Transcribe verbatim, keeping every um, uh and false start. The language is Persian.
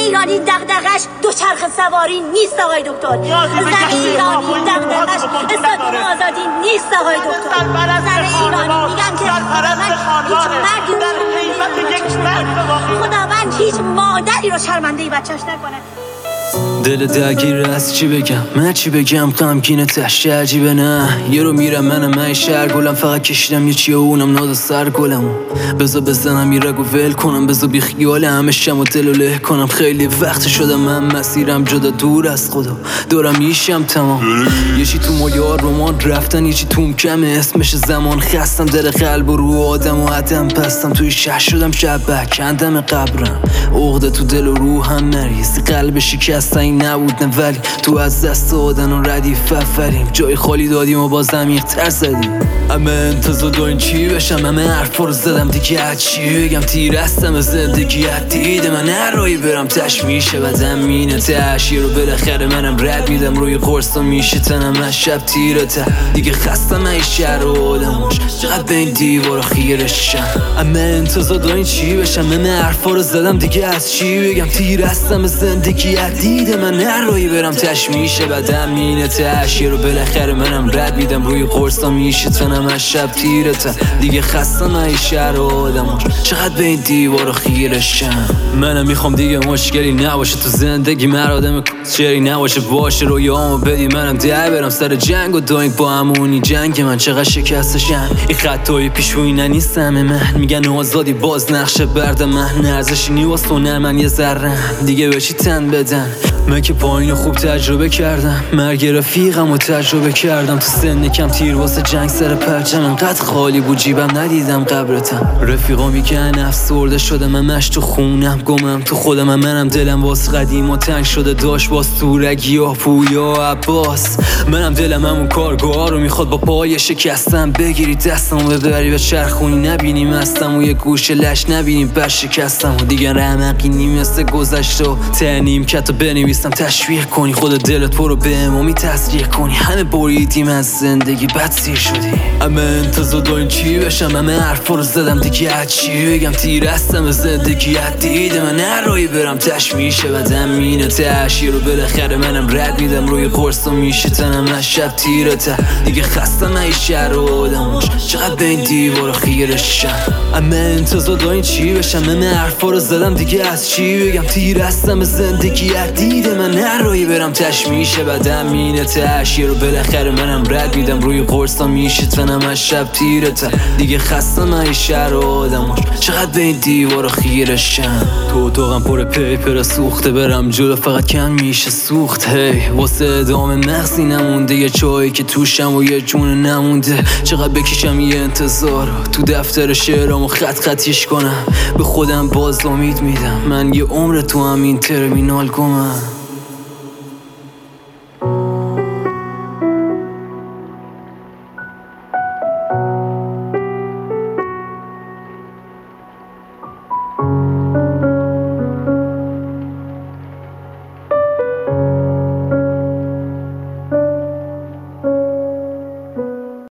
ایرانی دغدغش دوچرخه سواری نیست آقای دکتر. زن ایرانی دغدغش استادیوم آزادی نیست آقای دکتر. زن ایرانی میگن که خداوند هیچ مادری رو شرمنده ای بچه‌ش نکنه. دل درگیر از چی بگم، من چی بگم، غمگینه تش عجیبه نه. یه رو میرم منم من شهر گلم، فقط کشیدم یه چیه و اونم ناز سر گلم. بزا بزنم یه رگو ول کنم، بزا بی خیال همه شم و دل و له کنم. خیلی وقت شدم من مسیرم جدا دور از خدا، دارم میشم تمام. یه چی تو مایار رومان رفتن، یه چی توم کمه اسمش زمان. خستم دل قلب و رو آدم و عدم پستم، توی شهر شدم شبه کندم قبرم. عقده تو دل و روحم مریض، قلب شکستن نبود نه، ولی تو از دست دادن و ردیف افریم. جای خالی دادیم و باز عمیق تر زدیم. همه انتظار دارین چی بشم، همه حرفا رو زدم دیگه از چی بگم. تیر هستم زندگی دید من، هر رایی برم تش میشه بدم مینه تش. یه رو بالاخره منم رد میدم روی قرصا میشه تنم از شب تیره ته. دیگه خستم ای شهر و آدماش، چقدر به این دیوارا خیرشم. همه انتظار دارین چی بشم، همه حرفا رو زدم دیگه از چی بگم. تیر هستم زندگی دید من، هر رایی برم تش میشه بدم مینه تش. یه رو بالاخره منم رد میدم روی قرصا میشه تنم از شب تیره ته. دیگه خستم ای شهر و آدماش، چقدر به این دیوارا خیرشم. منم میخوام دیگه مشکلی نباشه تو زندگی، من آدم چری نباشه باشه. رویامو بدی منم در برم سر جنگ و داینگ با همونی جنگ من. چقدر شکستشم این خطای پیشویی ننیستم من. میگن آزادی باز نقشه برد من، نرزشی نیواست و نه من یه ذره دیگه به چی تن بدن. من که پایین خوب تجربه کردم، مرگ رفیقم و تجربه کردم. تو سن کم تیر واسه جنگ سر پرچم، انقدر خالی بود جیبم ندیدم قبرتم. رفیقا میگن افسرده شده من، مش تو خونم گمم تو خودم. منم دلم واس قدیم و تنگ شده داشت باز تو رگی ها پویا عباس. منم دلم همون کارگاه رو میخواد با پای شکستم بگیری دستم و ببری به چرخونی. نبینیم هستم و یه گوشه لش نبینیم بر شکستم و دیگه رمقی نیم مثل گذشته و تنیم کتو بنویسم تشویق کنی. خود دلت برو به امامی تصریح کنی. همه بریدیم از زندگی بد سیر شدی. همه انتظار دارین چی بشم، همه حرفا رو زدم دیگه از چی بگم. تیر هستم زندگی دید من، هر رایی برم تش میشه بدم مینه تش. یه رو بالاخره منم رد میدم روی قرصا میشه تنم از شب تیره ته. دیگه خستم ای شهر و آدماش، چقدر به این دیوارا خیرشم. همه انتظار دارین چی بشم، همه حرفا رو زدم دیگه از چی بگم. تیر هستم زندگی دید من، هر رایی برم تش میشه بدم مینه تش. یه رو بالاخره منم رد میدم روی قرصا میشه تنم از شب تیره ته. دیگه خستم ای شهر و آدماش، چقدر به این دیوارا خیرشم. تو اتاقم پر پیپر سوخته، برم جلو فقط کم میشه سوخت. هی واسه ادامه مغزی نمونده، یه چایی که توشم و یه جون نمونده. چقدر بکشم یه انتظار تو دفتر شعرامو خط خطیش کنم. به خودم باز امید میدم، من یه عمر تو همین ترمینال گمم.